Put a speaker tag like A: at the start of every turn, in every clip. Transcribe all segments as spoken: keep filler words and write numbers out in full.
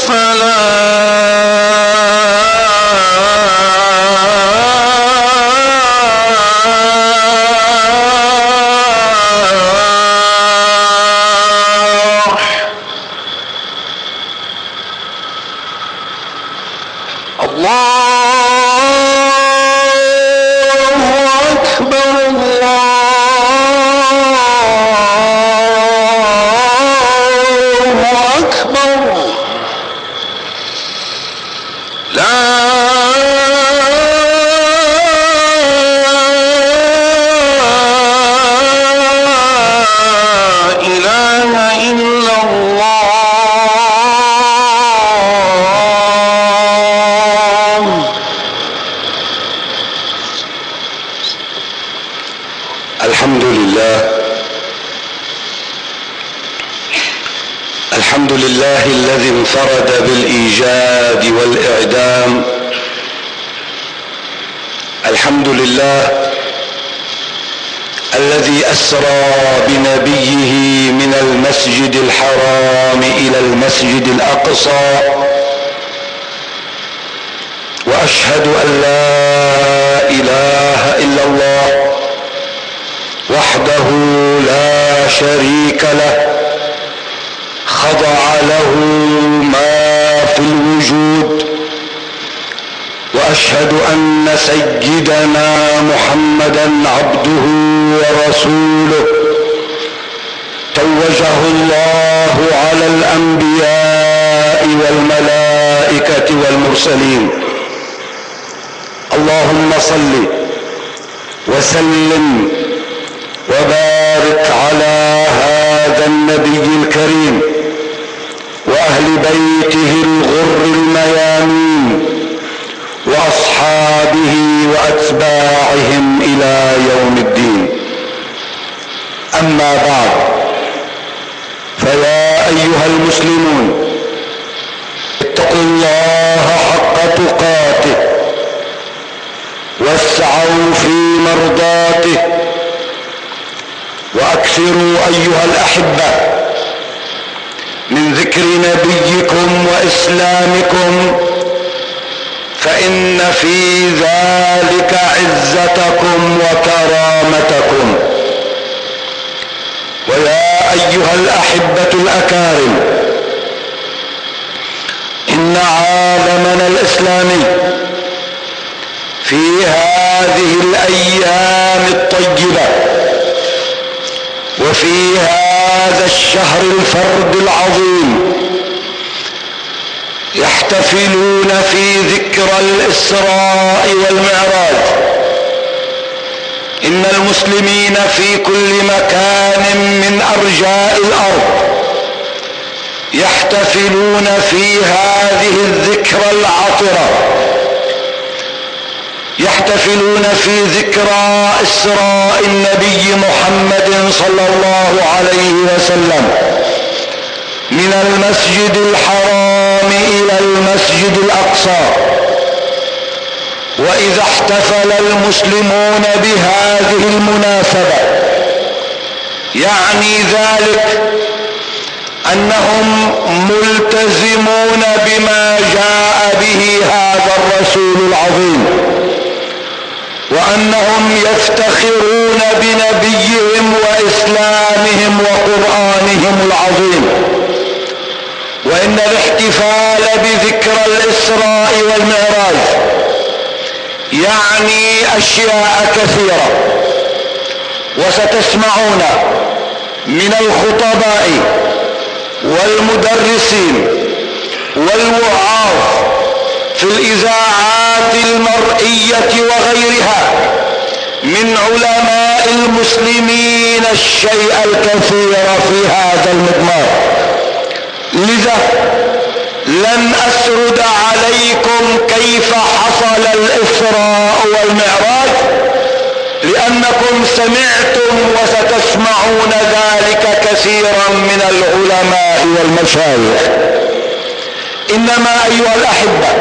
A: الحمد لله الذي انفرد بالإيجاد والإعدام. الحمد لله الذي أسرى بنبيه من المسجد الحرام إلى المسجد الأقصى، وأشهد أن لا إله إلا الله وحده لا شريك له، خضع له ما في الوجود. وأشهد أن سيدنا محمدا عبده ورسوله، توجه الله على الأنبياء والملائكة والمرسلين. اللهم صل وسلم وبارك على هذا النبي الكريم وأهل بيته الغر الميامين وأصحابه وأتباعهم إلى يوم الدين. أما بعد، فيا أيها المسلمون، اتقوا الله حق تقاته واسعوا في مرضاته، وأكثروا أيها الأحبة من ذكر نبيكم وإسلامكم، فإن في ذلك عزتكم وكرامتكم. ويا أيها الأحبة الأكارم، إن عالمنا الإسلامي في هذه الأيام الطيبة وفي هذا الشهر الفرد العظيم يحتفلون في ذكرى الإسراء والمعراج. إن المسلمين في كل مكان من أرجاء الأرض يحتفلون في هذه الذكرى العطرة، يحتفلون في ذكرى إسراء النبي محمد صلى الله عليه وسلم من المسجد الحرام إلى المسجد الأقصى. وإذا احتفل المسلمون بهذه المناسبة يعني ذلك أنهم ملتزمون بما جاء به هذا الرسول العظيم، وأنهم يفتخرون بنبيهم وإسلامهم وقرآنهم العظيم. وإن الاحتفال بذكرى الإسراء والمعراج يعني أشياء كثيرة، وستسمعون من الخطباء والمدرسين والوعاظ في الإذاعات المرئية وغيرها من علماء المسلمين الشيء الكثير في هذا المضمار. لذا لن أسرد عليكم كيف حصل الإسراء والمعراج، لأنكم سمعتم وستسمعون ذلك كثيرا من العلماء والمشايخ. إنما أيها الأحبة،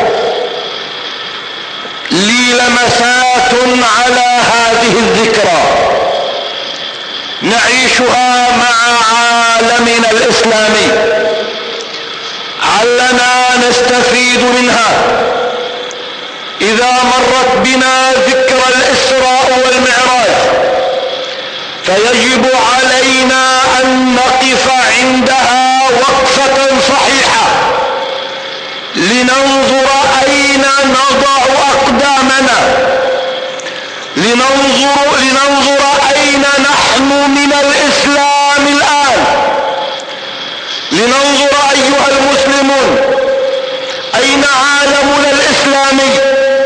A: لي لمسات على هذه الذكرى نعيشها مع عالمنا الإسلامي لعلنا نستفيد منها إذا مرت بنا ذكرى الإسراء والمعراج، فيجب علينا أن نقف عندها وقفة صحيحة لننظر أين نضع أقدامنا، لننظر, لننظر أين نحن من الإسلام الآن، لننظر أيها المسلمون أين عالمنا الإسلامي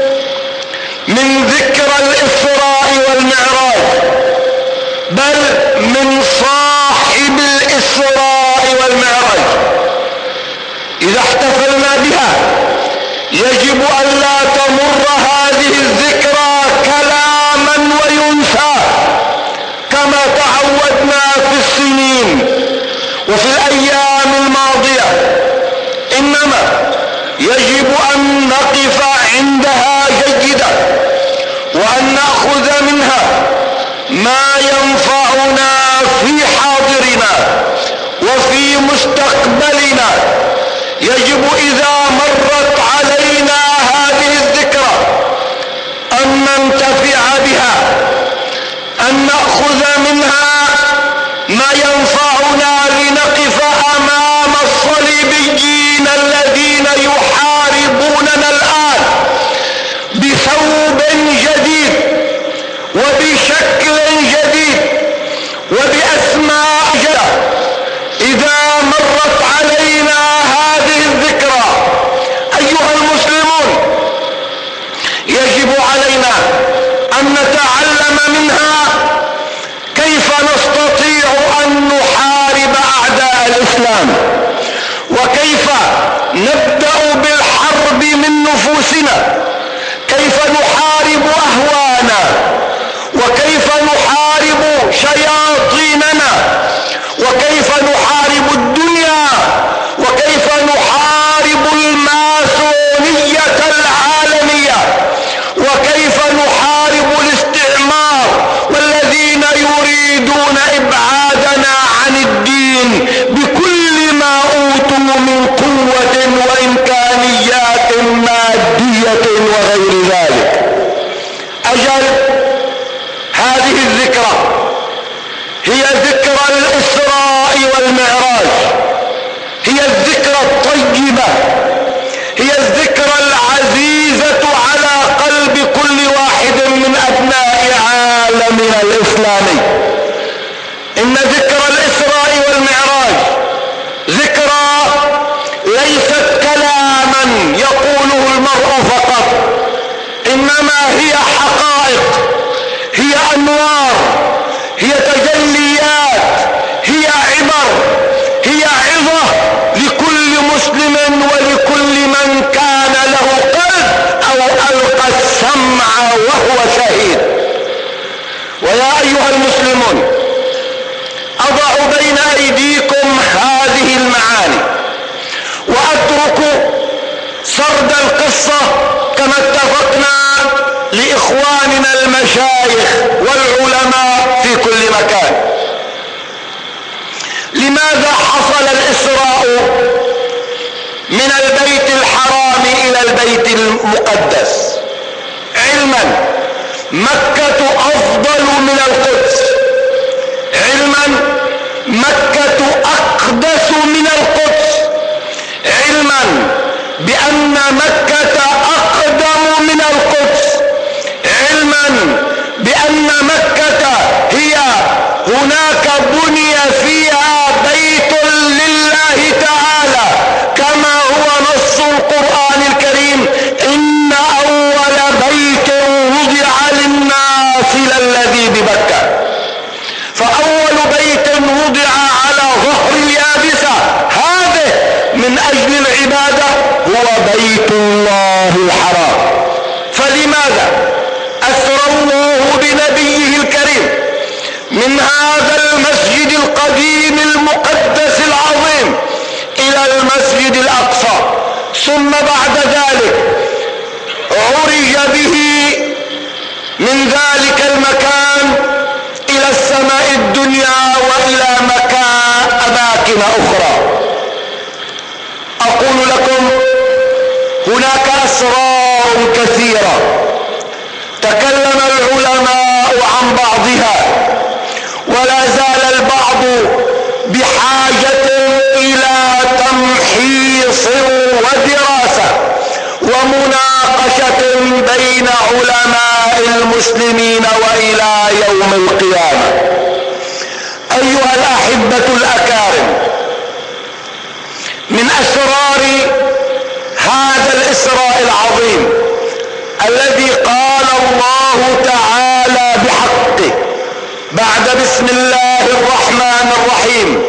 A: من ذكرى الإسراء والمعراج، بل من صاحب الإسراء والمعراج. إذا احتفلنا بها يجب أن لا تمر هذه الذكرى كلاما وينسى كما تعودنا في السنين وفي الأيام الماضية، إنما يجب أن نقف عندها جيدا وأن نأخذ منها ما ينفعنا في حاضرنا وفي مستقبلنا. يجب إذا مرت علينا هذه الذكرى أن ننتفع بها، أن نأخذ منها ما ينفعنا لنقف أمام الصليبيين الذين يحاربوننا الآن بثوب جديد وبشكل جديد وبأسماء جديدة. إذا مرت علينا هذه الذكرى أيها المسلمون يجب علينا أن نتعلم منها كيف نستطيع أن نحارب أعداء الإسلام، وكيف نبدأ بالحرب من نفوسنا، كيف نحارب أهوانا، وكيف نحارب شياطيننا، وكيف نحارب الدنيا، وكيف نحارب الماسونية العالمية، وكيف نحارب الاستعمار والذين يريدون إبعادنا عن الدين بكل ما أوتوا من قوة وإمكانيات مادية وغير ذلك. أجل هذه الذكرى هي ذكرى الإسراء والمعراج، هي الذكرى الطيبة، هي الذكرى العزيزة على قلب كل واحد من أبناء عالمنا الإسلامي. إن ذكرى الإسراء والمعراج ذكرى ليست كلاما يقوله المرء فقط، إنما هي حقائق، هي أنوار، هي تجليات، هي عبر، هي عظة لكل مسلم ولكل من كان له قلب أو ألقى السمع وهو شهيد. ويا أيها المسلمون أضع بين أيديكم هذه المعاني وأترك سرد القصة كما اتفقنا لإخواننا المشايخ والعلماء في كل مكان. لماذا حصل الإسراء من البيت الحرام إلى البيت المقدس؟ علما مكة أفضل من القدس، علما مكة أقدس من القدس، علما بأن مكة أقدم من القدس، علما بأن مكة هي هناك بني فيها بيت لله تعالى كما هو نص القرآن الكريم: إن أول بيت وضع للناس للذي ببكة. فأول بيت وضع على ظهر اليابسة هذه من أجل العبادة هو بيت الله الحرام. فلماذا أسرى الله بنبيه الكريم من هذا المسجد القديم المقدس العظيم إلى المسجد الأقصى، ثم بعد ذلك عرج به من ذلك المكان إلى السماء الدنيا وإلى مكان أماكن أخرى؟ أقول لكم أسرار كثيرة تكلم العلماء عن بعضها، ولا زال البعض بحاجة إلى تمحيص ودراسة ومناقشة بين علماء المسلمين وإلى يوم القيامة. أيها الأحبة الأكارم، من أسرار هذا الإسراء العظيم الذي قال الله تعالى بحقه بعد بسم الله الرحمن الرحيم: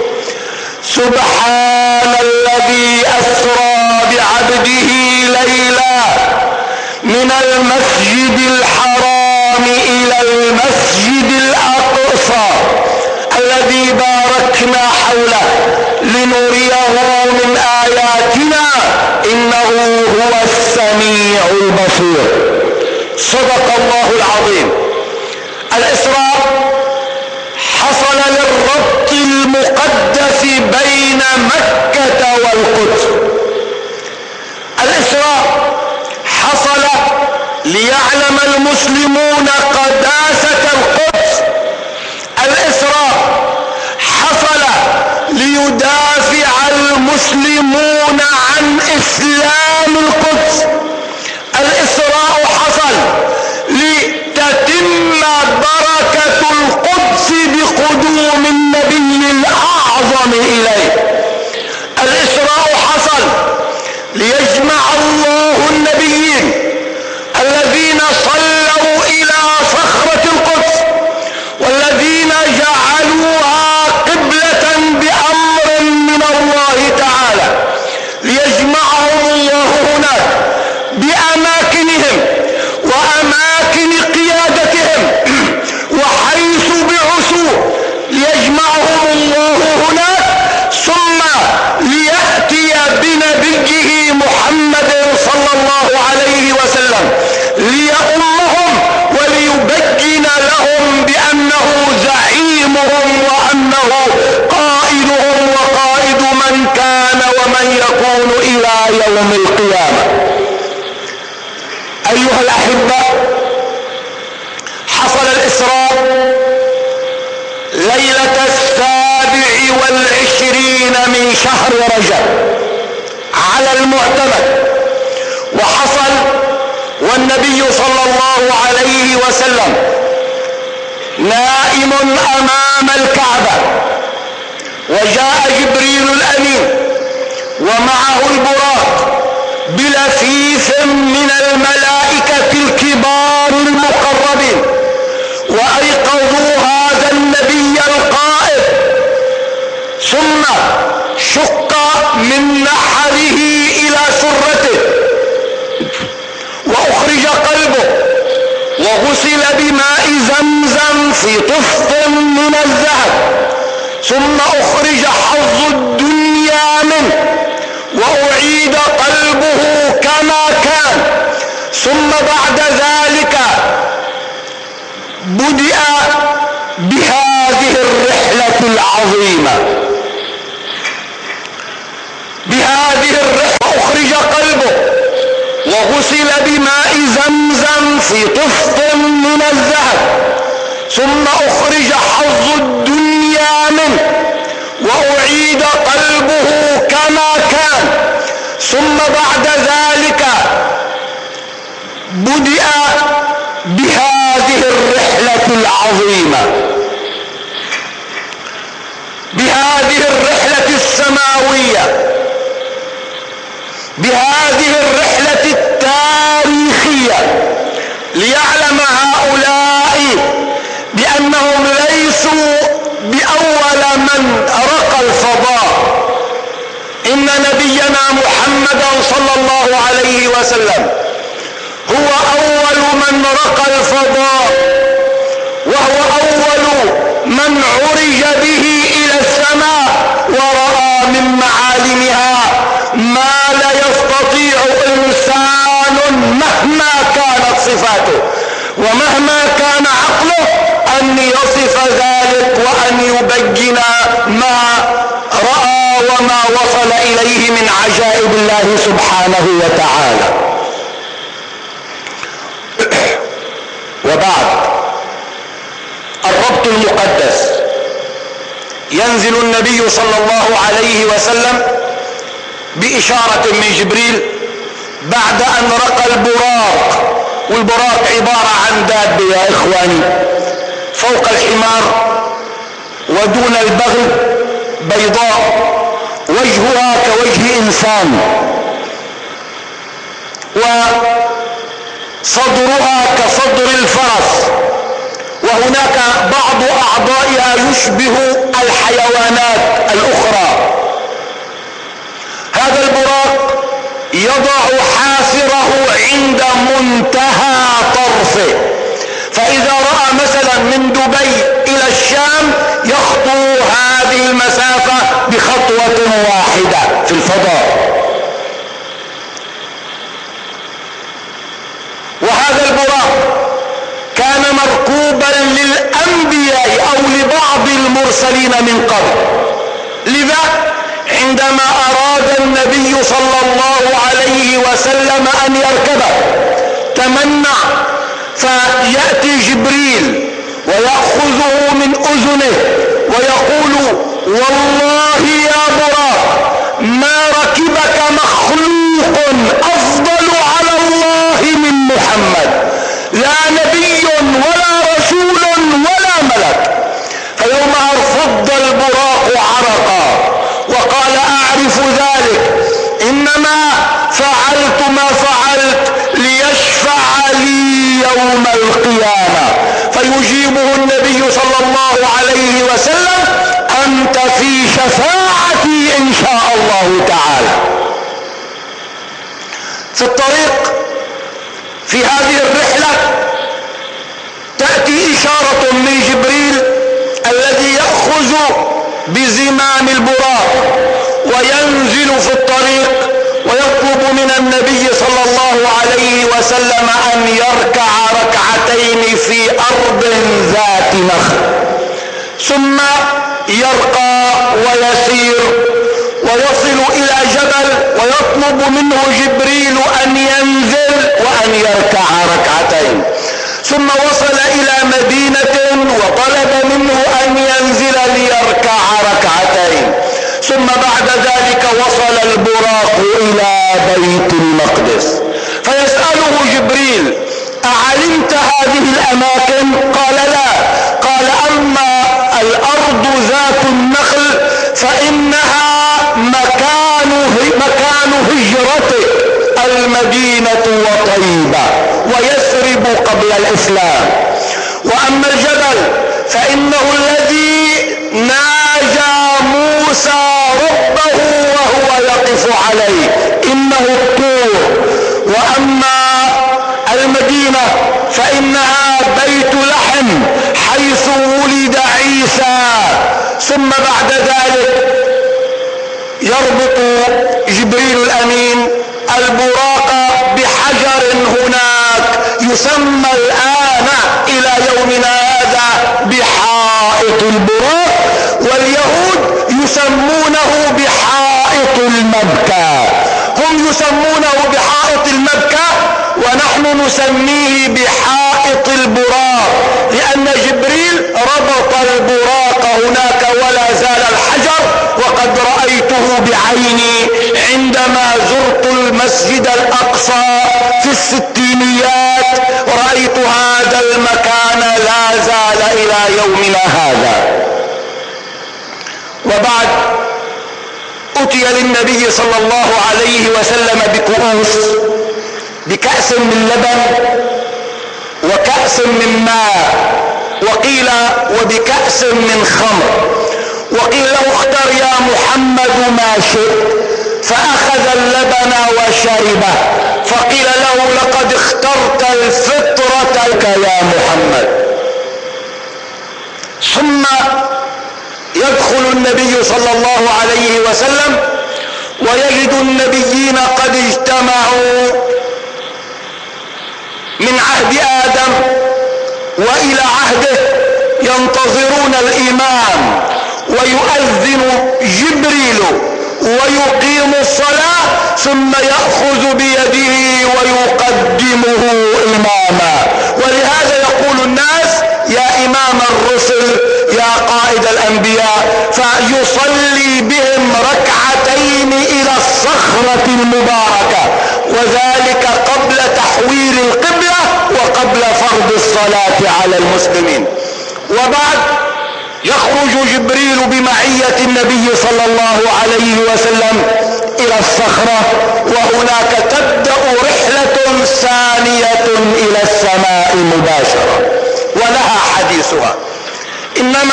A: سبحان الذي أسرى بعبده ليلا من المسجد الحرام إلى المسجد الأقصى الذي باركنا حوله لنريه من آياتنا إنه هو السميع البصير. صدق الله العظيم. الإسراء حصل للربط المقدس بين مكة والقدس. الإسراء حصل ليعلم المسلمون قداسة القدس. الإسراء حصل ليدافع المسلمون عن إسلام القدس. الإسراء حصل لتتم بركة القدس بقدوم النبي الأعظم إليه. الإسراء حصل ليجمع الله النبيين الذين صلوا إلى صخرة القدس والذين جعلوها قبلة بأمر من الله تعالى، ليجمعهم الله هناك بأماكنهم وأماكن قيادتهم وحيث بعثوا، ليجمعهم الله هناك ثم ليأتي بنبيه محمد صلى الله عليه وسلم ليؤمهم وليبين لهم بأنه زعيمهم وأنه قائدهم وقائد من كان ومن يكون إلى يوم القيامة. أيها الأحبة، حصل الإسراء ليلة السابع والعشرين من شهر رجب على المعتمد، وحصل والنبي صلى الله عليه وسلم نائم أمام الكعبة، وجاء جبريل الأمين ومعه البراق بلفيف من الملائكة الكبار المقربين، وأيقظوا هذا النبي القائد، ثم شق من نحره إلى سرته وأخرج قلبه وغسل بماء زمزم في طفق من الذهب، ثم أخرج حظ الدنيا منه وأعيد قلبه كما كان، ثم بعد ذلك بدأ بهذه الرحلة العظيمة بهذه الرحلة أخرج قلبه وغسل بماء زمزم في طفق من الذهب، ثم أخرج حظ الدنيا منه وأعيد قلبه كما كان، ثم بعد ذلك بدأ بهذه الرحلة العظيمة بهذه الرحلة السماوية، بهذه الرحلة التاريخية، ليعلم هؤلاء بأنهم ليسوا بأول من رقى الفضاء. إن نبينا محمدا صلى الله عليه وسلم هو أول من رقى الفضاء، وهو أول من عرج به إلى السماء ورأى من معالمها ما لا يستطيع إنسان مهما كانت صفاته ومهما كان عقله أن يصف ذلك وأن يبين ما رأى وما وصل إليه من عجائب الله سبحانه وتعالى. وبعد. الربط المقدس. ينزل النبي صلى الله عليه وسلم بإشارة من جبريل بعد أن رقى البراق، والبراق عبارة عن دابة يا إخواني فوق الحمار ودون البغل، بيضاء وجهها كوجه إنسان، وصدرها كصدر الفرس، وهناك بعض أعضائها يشبه الحيوانات الأخرى. هذا البراق يضع حافره عند منتهى طرفه، فإذا رأى مثلا من دبي إلى الشام يخطو هذه المسافة بخطوة واحدة في الفضاء. وهذا البراق كان مركوبا للأنبياء أو لبعض المرسلين من قبل، لذا عندما أراد النبي صلى الله عليه وسلم أن يركبه تمنع، فيأتي جبريل ويأخذه من أذنه ويقول: والله يا براق ما ركبك مخلوق أفضل على الله من محمد، لا نبي ولا رسول ولا ملك. فيومها ارفض البراق عرقا وقال: أعرف ذلك، إنما فعلت ما فعلت ليشفع لي يوم القيامة. فيجيبه النبي صلى الله عليه وسلم: أنت في شفاعتي إن شاء الله تعالى. في الطريق في هذه الرحلة تأتي إشارة من جبريل الذي يأخذ بزمام البراق وينزل في الطريق ويطلب من النبي صلى الله عليه وسلم أن يركع ركعتين في أرض ذات نخل، ثم يرقى ويسير ويصل إلى جبل ويطلب منه جبريل أن ينزل وأن يركع ركعتين، ثم وصل إلى مدينة وطلب منه أن ينزل ليركع ركعتين، ثم بعد ذلك وصل البراق إلى بيت المقدس. فيسأله جبريل: أعلمت هذه الأماكن؟ قال: لا. قال: أما الأرض ذات النخل فإنها مكان مكان هجرتك المدينة وطيبة ويثرب قبل الإسلام، وأما الجبل فإنه الذي ناجى موسى ربه وهو يقف عليه، إنه الطور، وأما المدينة فإنها بيت لحم حيث ولد عيسى. ثم بعد ذلك يربط جبريل الأمين البراق بحجر هناك يسمى الآن إلى يومنا هذا بحائط البراق، واليهود يسمونه بحائط المبكى. هم يسمونه بحائط المبكى ونحن نسميه بحائط البراق، لأن جبريل ربط البراق هناك ولا زال الحجر، وقد رأيته بعيني عندما زرت المسجد الأقصى في الستينيات، ورأيت هذا المكان لا زال إلى يومنا هذا. وبعد أتي للنبي صلى الله عليه وسلم بكؤوس، بكأس من لبن وكأس من ماء، وقيل وبكأس من خمر، وقيل له: اختر يا محمد ما شئت، فأخذ اللبن وشربه، فقيل له: لقد اخترت الفطرة يا محمد. ثم يدخل النبي صلى الله عليه وسلم ويجد النبيين قد اجتمعوا من عهد آدم وإلى عهده ينتظرون الإمام، ويؤذن جبريل ويقيم الصلاة ثم يأخذ بيده ويقدمه إماما. ولهذا يقول الناس يا إمام الرسل يا قائد الأنبياء، فيصلي بهم ركعتين إلى الصخرة المباركة، وذلك قبل تحويل القبلة وقبل فرض الصلاة على المسلمين. وبعد يخرج جبريل بمعية النبي صلى الله عليه وسلم إلى الصخرة، وهناك تبدأ رحلة ثانية إلى السماء مباشرة ولها حديثها. إنما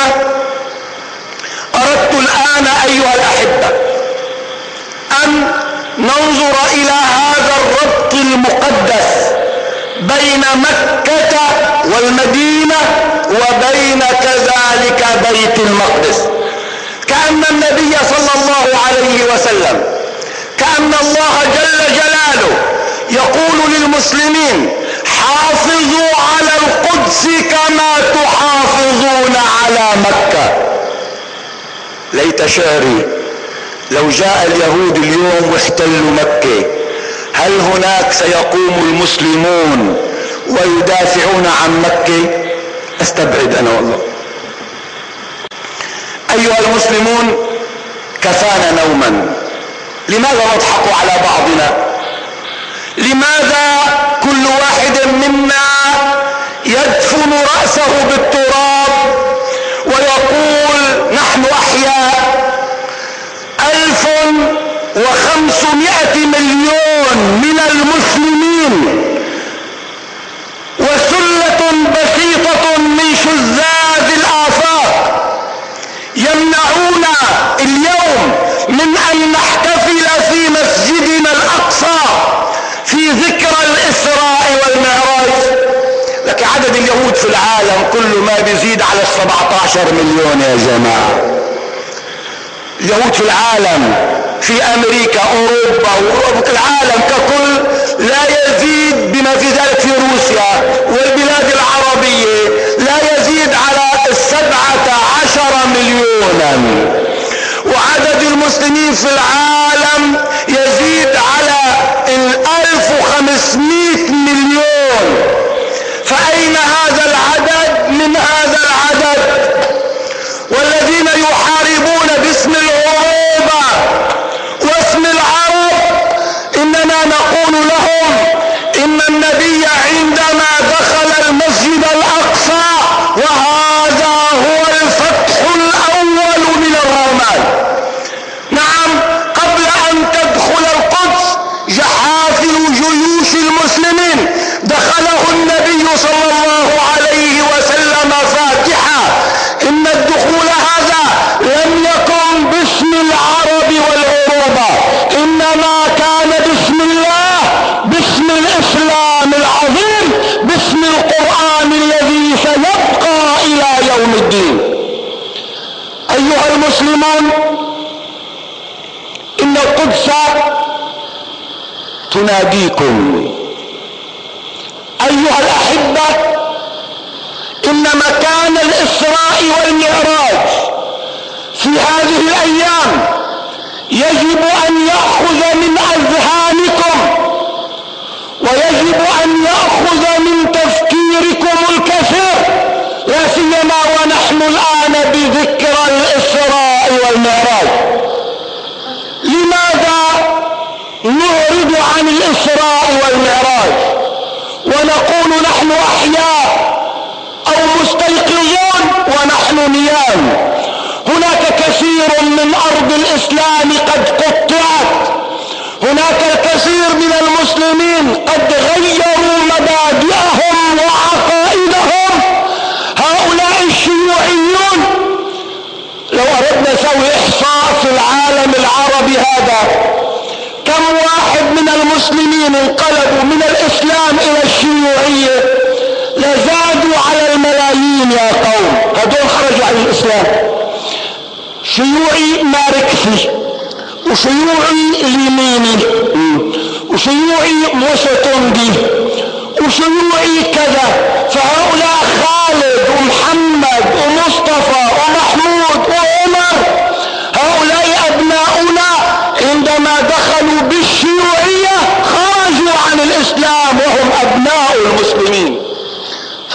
A: أردت الآن أيها الأحبة أن ننظر إلى هذا الربط المقدس بين مكة والمدينة وبين كذلك بيت المقدس. كأن النبي صلى الله عليه وسلم، كأن الله جل جلاله يقول للمسلمين حافظوا على القدس كما تحافظون على مكة. ليت شعري لو جاء اليهود اليوم واحتلوا مكة، هل هناك سيقوم المسلمون ويدافعون عن مكة؟ استبعد انا والله. ايها المسلمون، كفانا نوما. لماذا نضحك على بعضنا؟ لماذا كل واحد منا يدفن رأسه بالتراب ويقول نحن أحياء؟ ألف وخمسمائة مليون من المسلمين وسلة بسيطة من شذاذ الآفاق يمنعون اليوم من أن نحتفل في مسجدنا الأقصى في ذكرى الإسراء والمعراج. لك عدد اليهود في العالم كله ما بيزيد على السبعة عشر مليون يا جماعة. اليهود في العالم، في أمريكا، أوروبا، والعالم ككل لا يزيد بما في ذلك في روسيا والبلاد العربية لا يزيد على السبعة عشر مليونا، وعدد المسلمين في العالم يزيد على الألف وخمسمائة مليون. فأين هذا العدد من هذا العدد؟ والذين يحاربون باسم العروبة واسم العرب، إننا نقول لهم إن النبي عندما دخل المسجد الأقصى وهذا هو الفتح الأول من الرومان. نعم، قبل أن تدخل القدس جحافل جيوش المسلمين دخله النبي صلى الله عليه وسلم فاتحا. إن الدخول هذا لم يكن باسم العرب والعروبة، إنما كان باسم الله، باسم الإسلام العظيم، باسم القرآن الذي سيبقى إلى يوم الدين. أيها المسلمون، إن القدس تناديكم. أيها الأحبة، إن مكان الإسراء والمعراج في هذه الأيام يجب أن يأخذ من أذهانكم ويجب أن يأخذ من تفكيركم الكثير، لا سيما ونحن الآن بذكرى الإسراء والمعراج. لماذا نعرض عن الإسراء والمعراج ونقول نحن أحياء أو مستيقظون ونحن نيام؟ هناك كثير من أرض الإسلام قد قطعت، هناك الكثير من المسلمين قد غيروا مبادئهم وعقائدهم. هؤلاء الشيوعيون، لو أردنا نسوي إحصاء في العالم العربي هذا، كم واحد من المسلمين انقلبوا من الإسلام إلى الشيوعية؟ لزادوا على الملايين يا قوم. هذول خرجوا عن الإسلام. شيوعي ماركسي، وشيوعي اليميني، وشيوعي موسطنجي، وشيوعي كذا. فهؤلاء خالد ومحمد ومصطفى ومحمود وعمر، هؤلاء أبناؤنا إن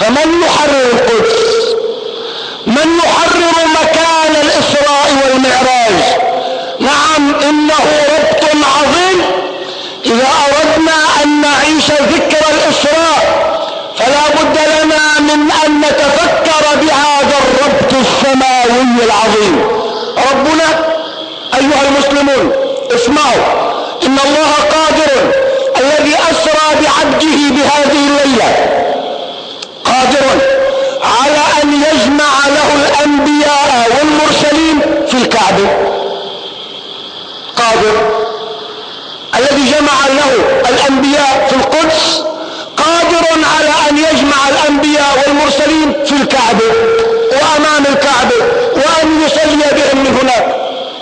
A: فمن يحرر القدس؟ من يحرر مكان الإسراء والمعراج؟ نعم، إنه ربط عظيم. إذا أردنا أن نعيش ذكر الإسراء فلا بد لنا من أن نتفكر بهذا الربط السماوي العظيم. ربنا أيها المسلمون اسمعوا، إن الله قادر، الذي أسرى بعبده بهذه الليلة قادر على أن يجمع له الأنبياء والمرسلين في الكعبة. قادر. الذي جمع له الأنبياء في القدس قادر على أن يجمع الأنبياء والمرسلين في الكعبة وأمام الكعبة وأن يصلي بهم من هناك.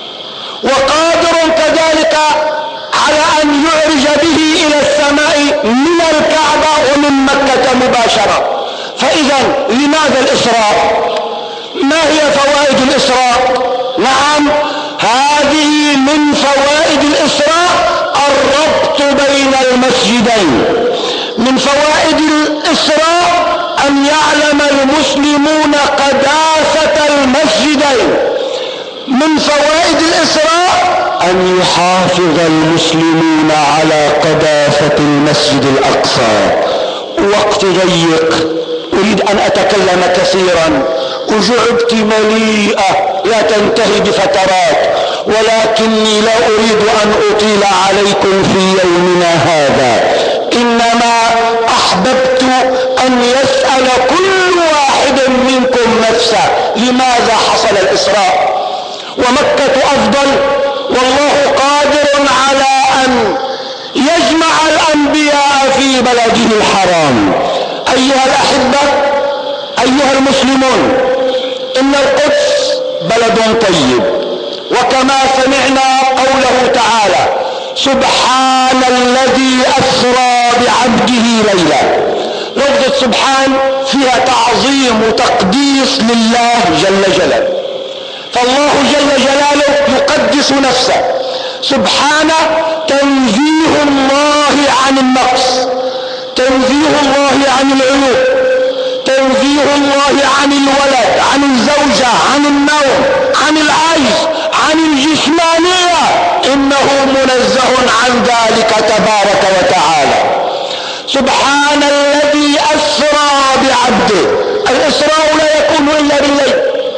A: وقادر كذلك على أن يعرج به إلى السماء من الكعبة ومن مكة مباشرة. فإذا لماذا الإسراء؟ ما هي فوائد الإسراء؟ نعم، هذه من فوائد الإسراء الربط بين المسجدين. من فوائد الإسراء أن يعلم المسلمون قداسة المسجدين. من فوائد الإسراء أن يحافظ المسلمون على قداسة المسجد الأقصى. وقت ضيق، أريد أن أتكلم كثيرا، وجعبتي مليئة لا تنتهي بفترات، ولكني لا أريد أن أطيل عليكم في يومنا هذا. إنما أحببت أن يسأل كل واحد منكم نفسه لماذا حصل الإسراء؟ ومكة أفضل، والله قادر على أن يجمع الأنبياء في بلده الحرام. أيها الأحبة، أيها المسلمون، إن القدس بلد طيب، وكما سمعنا قوله تعالى: سبحان الذي أسرى بعبده ليلا. لفظة سبحان فيها تعظيم وتقديس لله جل جلاله، فالله جل جلاله يقدس نفسه. سبحانه تنزيه الله عن النقص، تنزيه الله عن العيوب، تنزيه الله عن الولد، عن الزوجة، عن النوم، عن العجز، عن الجسمانية. إنه منزه عن ذلك تبارك وتعالى. سبحان الذي أسرى بعبده. الإسراء لا يكون إلا بالليل.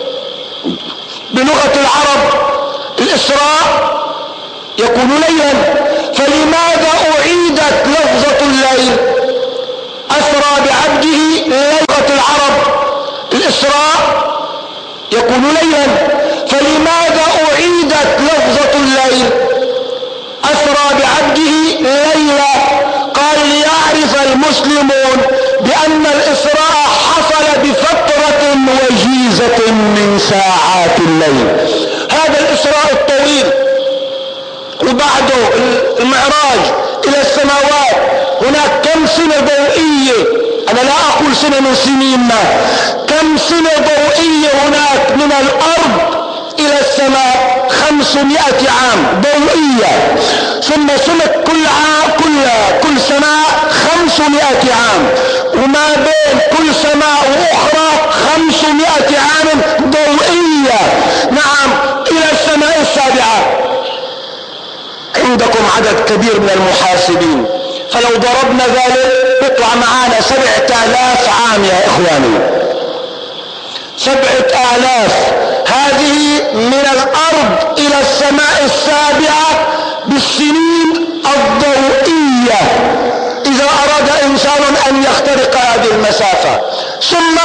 A: بلغة العرب الإسراء يكون ليلا، فلماذا أعيدت لفظة الليل؟ أسرى بعبده. لغة العرب الإسراء يكون ليلا، فلماذا أعيدت لفظة الليل؟ أسرى بعبده ليلا. قال: ليعرف المسلمون بأن الإسراء حصل بفترة وجيزة من ساعات الليل. هذا الإسراء الطويل، وبعده المعراج إلى السماوات، هناك كم سنة ضوئية، أنا لا أقول سنة من سنيننا، كم سنة ضوئية هناك من الأرض إلى السماء؟ خمسمائة عام ضوئية. ثم سنة كل عام، كل كل سماء خمسمائة عام، وما بين كل سماء وأخرى خمسمائة عام ضوئية. نعم، إلى السماء السابعة. عندكم عدد كبير من المحاسبين، فلو ضربنا ذلك يطلع معانا سبعة آلاف عام يا إخواني. سبعة آلاف. هذه من الأرض إلى السماء السابعة بالسنين الضوئية، إذا أراد إنسان أن يخترق هذه المسافة. ثم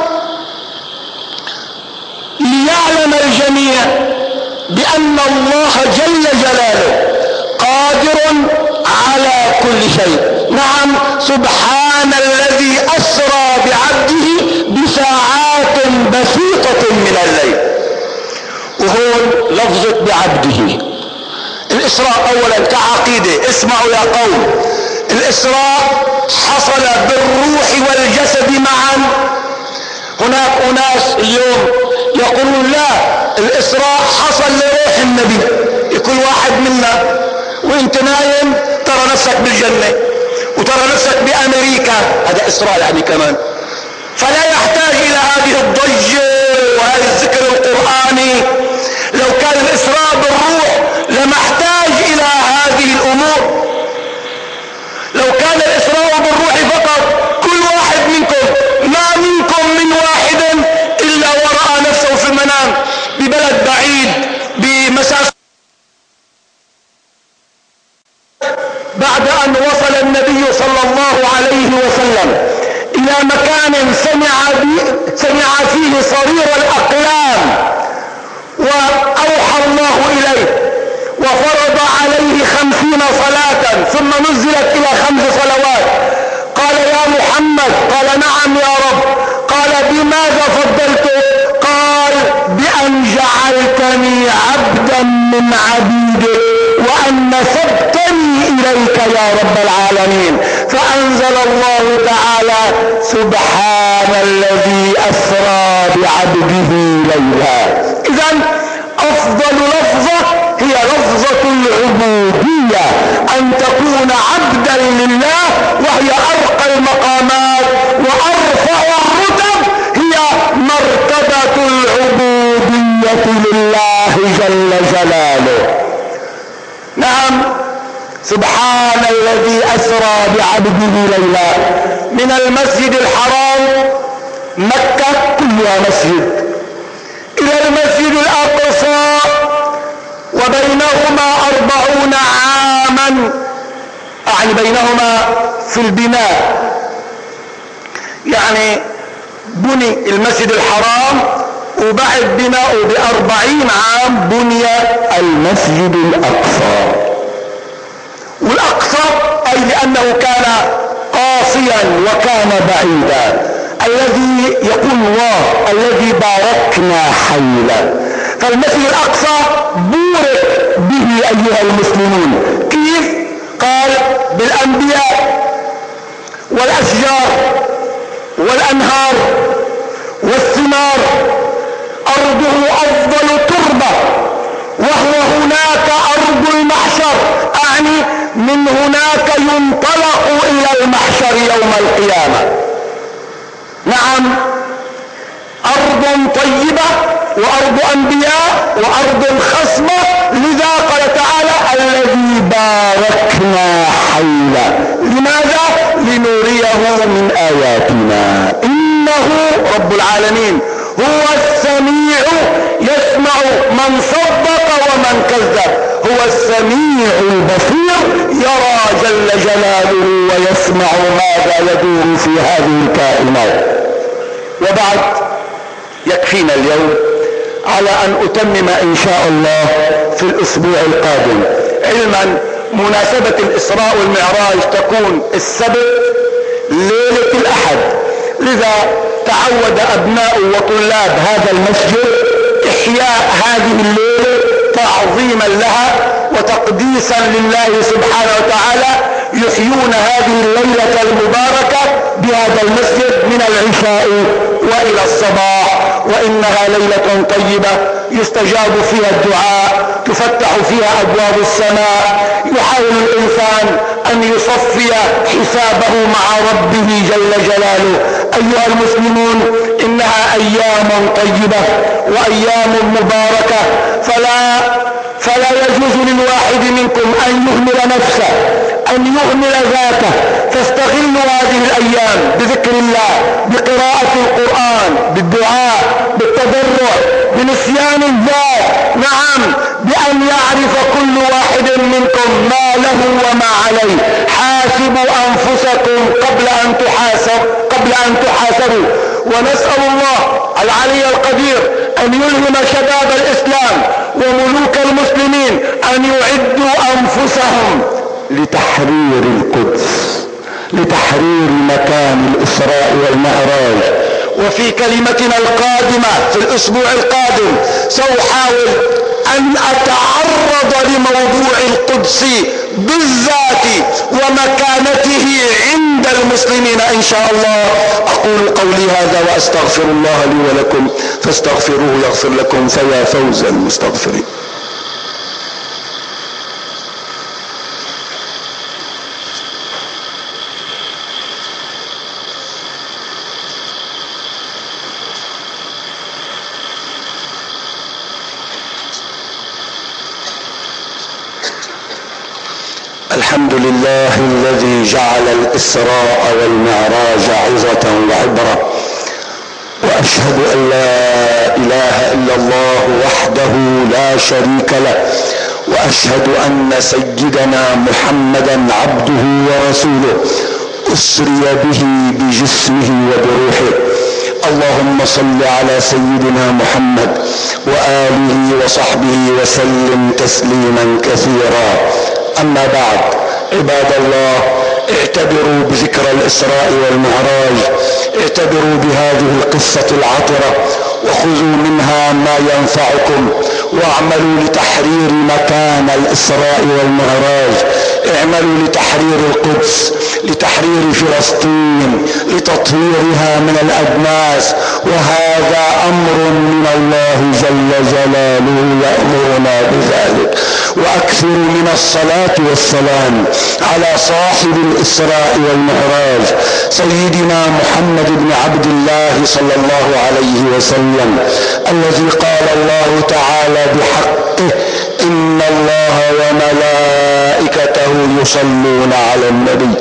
A: ليعلم الجميع بأن الله جل جلاله قادر على كل شيء. نعم، سبحان الذي أسرى بعبده بساعات بسيطة من الليل. وهون لفظة بعبده. الإسراء أولا كعقيدة، اسمعوا يا قوم، الإسراء حصل بالروح والجسد معا. هناك أناس اليوم يقولون لا، الإسراء حصل لروح النبي. يكون واحد منا وانت نايم ترى نفسك بالجنة وترى نفسك بأمريكا، هذا إسراء يعني كمان. فلا يحتاج الى هذه الضجة وهذا الذكر القرآني. لو كان الاسراء بالروح لما احتاج الى هذه الامور. لو كان الاسراء بالروح فقط كل واحد منكم، ما منكم من واحد الا ورأى نفسه في المنام ببلد بعيد بمسافة. بعد ان وصل النبي صلى الله عليه وسلم الى مكان سمع, سمع فيه صرير الاقلام، واوحى الله اليه وفرض عليه خمسين صلاة ثم نزلت الى خمس صلوات. قال يا محمد، قال نعم يا رب. قال بماذا فضلته؟ قال بان جعلتني عبدا من عبيدك وان نسبتني اليك يا رب العالمين. فانزل الله تعالى سبحان الذي اسرى بعبده ليلا. اذن افضل لفظة هي لفظة العبودية، ان تكون عبدا لله، وهي ارقى المقامات وارفع الرتب، هي مرتبة العبودية لله جل جلاله. نعم، سبحان الذي اسرى بعبده ليلا من المسجد الحرام مكة كلها مسجد الى المسجد الاقصى وبينهما اربعون عاما، يعني بينهما في البناء. يعني بني المسجد الحرام وبعد بناؤه باربعين عام بني المسجد الاقصى. والاقصى اي لانه كان قاصيا وكان بعيدا. الذي يقول الله الذي باركنا حوله، فالمسجد الاقصى بورك به ايها المسلمون. كيف؟ قال بالانبياء والاشجار والانهار والثمار. ارضه افضل تربة، وهو هناك ارض المحشر، اعني من هناك ينطلق الى المحشر يوم القيامة. نعم، ارض طيبة وارض انبياء وارض خصبة. لذا قال تعالى الذي باركنا حوله. لماذا؟ لنريه من اياتنا انه رب العالمين هو السميع، يسمع من صدق ومن كذب، هو السميع البصير، يرى جل جلاله ويسمع ماذا يدور في هذه الكائنات. وبعد يكفينا اليوم على ان اتمم ان شاء الله في الاسبوع القادم، علما مناسبة الاسراء والمعراج تكون السبت ليلة الاحد. لذا تعود ابناء وطلاب هذا المسجد احياء هذه الليلة تعظيما لها وتقديسا لله سبحانه وتعالى. يحيون هذه الليلة المباركة بهذا المسجد من العشاء والى الصباح، وانها ليلة طيبة يستجاب فيها الدعاء، تفتح فيها ابواب السماء، يحاول الانسان ان يصفي حسابه مع ربه جل جلاله. ايها المسلمون، انها ايام طيبة وايام مباركة، فلا فلا يجوز للواحد منكم ان يهمل نفسه، ان يهمل ذاته. فاستغلوا هذه الايام بذكر الله، بقراءة القرآن، بالدعاء، بالتضرع، بنسيان الذات. نعم، بان يعرف كل واحد منكم ما له وما عليه. حاسبوا انفسكم قبل ان تحاسب قبل ان تحاسبوا. ونسأل الله العلي القدير ان يلهم شباب الاسلام وملوك المسلمين ان يعدوا انفسهم لتحرير القدس، لتحرير مكان الاسراء والمعراج. وفي كلمتنا القادمة في الاسبوع القادم سأحاول ان اتعرض لموضوع القدس بالذات ومكانته عند المسلمين ان شاء الله. اقول قولي هذا واستغفر الله لي ولكم، فاستغفروه يغفر لكم، فيا فوز المستغفرين. الحمد لله الذي جعل الإسراء والمعراج عظة وعبرة، وأشهد أن لا إله إلا الله وحده لا شريك له، وأشهد أن سيدنا محمدا عبده ورسوله أسري به بجسمه وبروحه. اللهم صل على سيدنا محمد وآله وصحبه وسلم تسليما كثيرا. أما بعد، عباد الله، اعتبروا بذكرى الإسراء والمعراج، اعتبروا بهذه القصة العطرة وخذوا منها ما ينفعكم، واعملوا لتحرير مكان الإسراء والمعراج، اعملوا لتحرير القدس، لتحرير فلسطين، لتطهيرها من الأدناس، وهذا أمر من الله جل جلاله يأمرنا بذلك. وأكثروا من الصلاة والسلام على صاحب الإسراء والمعراج سيدنا محمد بن عبد الله صلى الله عليه وسلم، الذي قال الله تعالى بحقه: إن الله وملائكته يصلون على النبي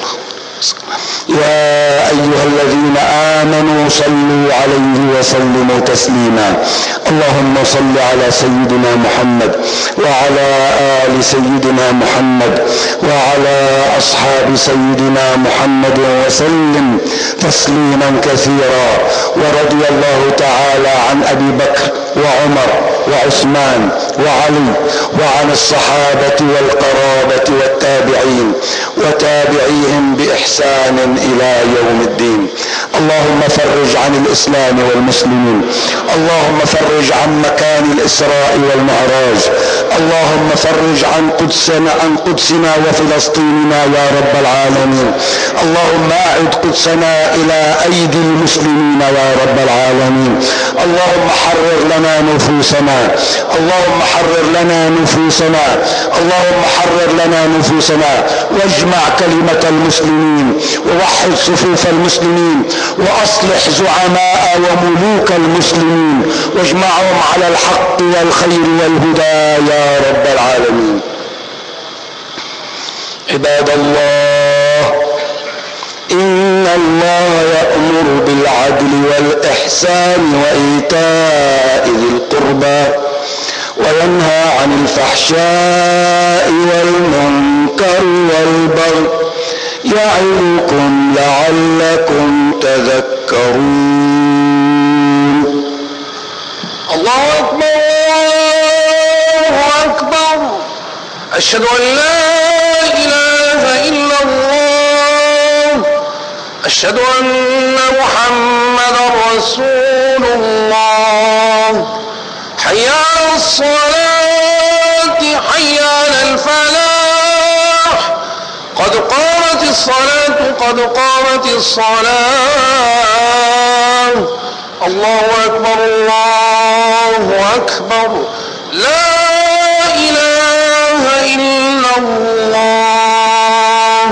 A: يا أيها الذين آمنوا صلوا عليه وسلموا تسليما. اللهم صل على سيدنا محمد وعلى آل سيدنا محمد وعلى أصحاب سيدنا محمد وسلم تسليما كثيرا. ورضي الله تعالى عن أبي بكر وعمر وعثمان وعلي وعن الصحابة والقرابة والتابعين وتابعيهم بإحسان إلى يوم الدين. اللهم فرج عن الإسلام والمسلمين، اللهم فرج عن مكان الإسراء والمعراج، اللهم فرج عن قدسنا عن قدسنا وفلسطيننا يا رب العالمين. اللهم أعد قدسنا إلى أيدي المسلمين يا رب العالمين. اللهم حرر لنا نفوسنا، اللهم حرر لنا نفوسنا، اللهم حرر لنا نفوسنا، واجمع كلمة المسلمين، ووحد صفوف المسلمين، وأصلح زعماء وملوك المسلمين، واجمعهم على الحق والخير والهدى يا رب العالمين. عباد الله، إن الله يأمر بالعدل والإحسان وإيتاء ذي القربى وينهى عن الفحشاء والمنكر والبغي يعظكم لعلكم تذكرون. الله أكبر، الله أكبر، أشهد أن لا إله إلا الله، أشهد أن محمدا رسول الله. حي على الصلاة، حي على الفلاح، قد قامت الصلاة، قد قامت الصلاة. الله أكبر، الله أكبر، لا إله إلا الله.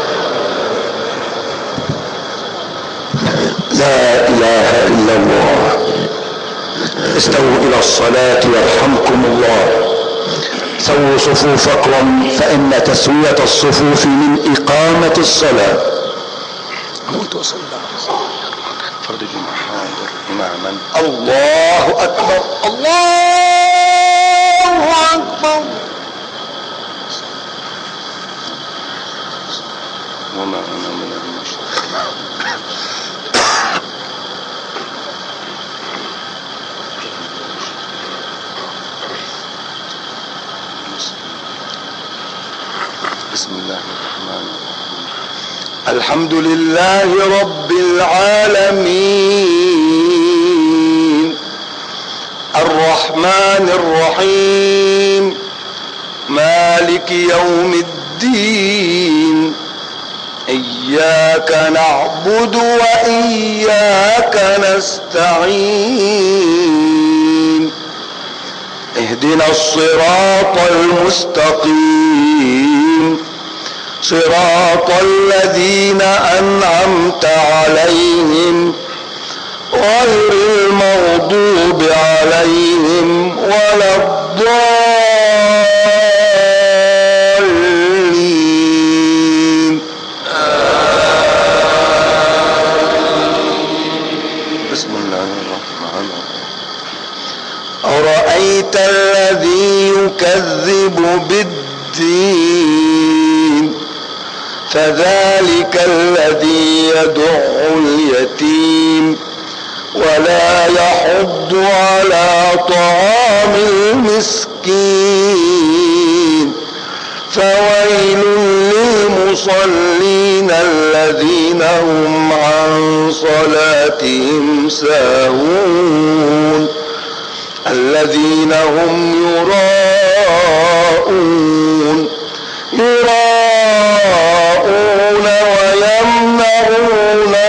A: لا إله إلا الله. استووا إلى الصلاة يرحمكم الله. سووا صفوفكم، فإن تسوية الصفوف من إقامة الصلاة. فرد جمعة حاضر إماما. الله أكبر، الله أكبر. وما أنا من المشركين. بسم الله الرحمن الرحيم. الحمد لله رب العالمين، الرحمن الرحيم، مالك يوم الدين. إياك نعبد وإياك نستعين. اهدنا الصراط المستقيم، صراط الذين أنعمت عليهم غير المغضوب عليهم ولا الضالين. الدين فذلك الذي يدع اليتيم ولا يحض على طعام المسكين فويل للمصلين الذين هم عن صلاتهم ساهون الذين هم يراءون يراءون ويمنعون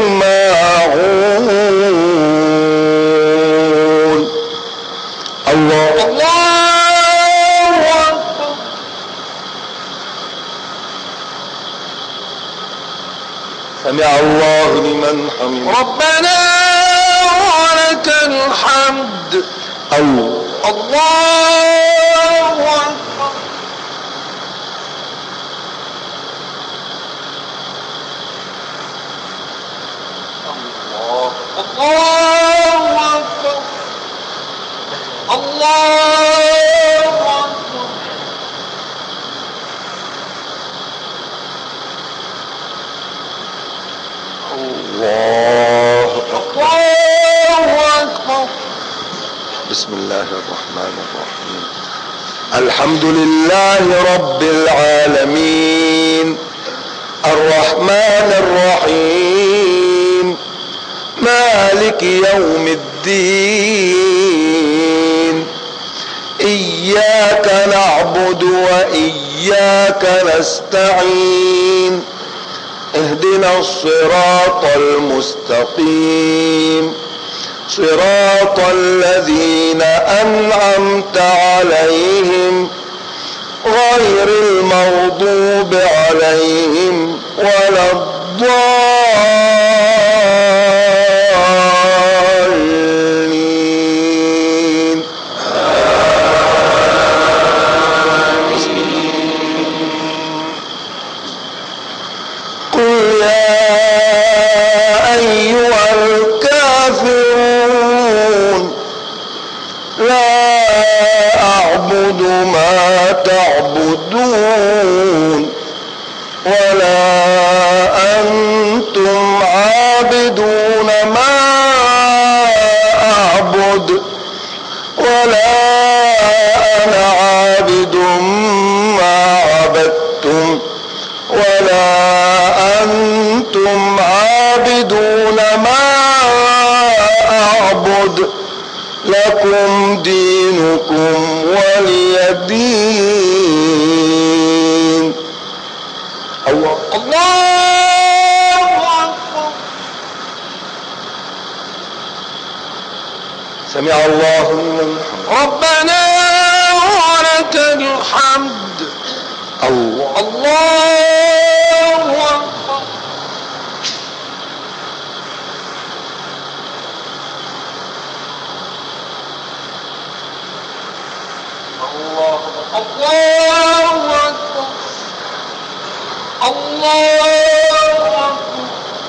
A: الماعون. الله الله أكبر. سمع الله لمن حمده
B: ربنا ولك الحمد.
A: الله
B: الله أكبر. الله أكبر. الله أكبر.
A: الله أكبر.
B: الله أكبر.
A: بسم الله الرحمن الرحيم. الحمد لله رب العالمين الرحمن الرحيم مالك يوم الدين إياك نعبد وإياك نستعين اهدنا الصراط المستقيم صراط الذين أنعمت عليهم غير المغضوب عليهم ولا الضالين. قل يا أيها الكافرون لا أعبد ما تعبدون ولا أنتم عابدون ما أعبد ولا أنا عابد ما عبدتم ولا أنتم عابدون ما أعبد لكم دينكم ولي دين. الله
B: الله أكبر.
A: سمع الله لمن حمده
B: ربنا ولك الحمد.
A: الله
B: الله أكبر. الله الله أكبر. الله أكبر.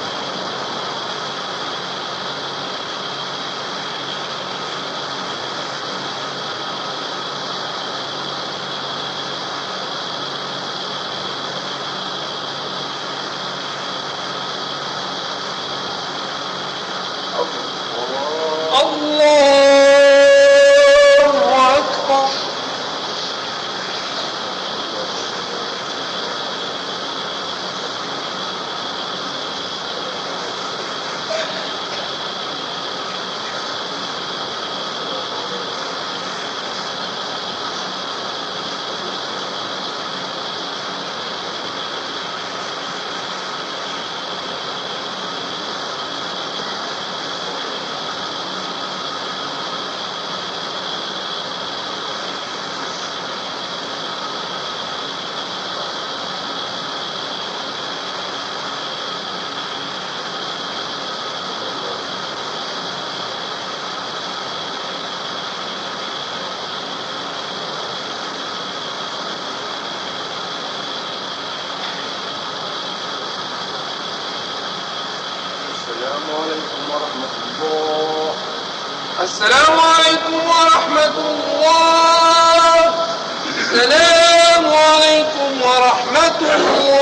B: الله أكبر. السلام عليكم ورحمة الله. السلام عليكم. الله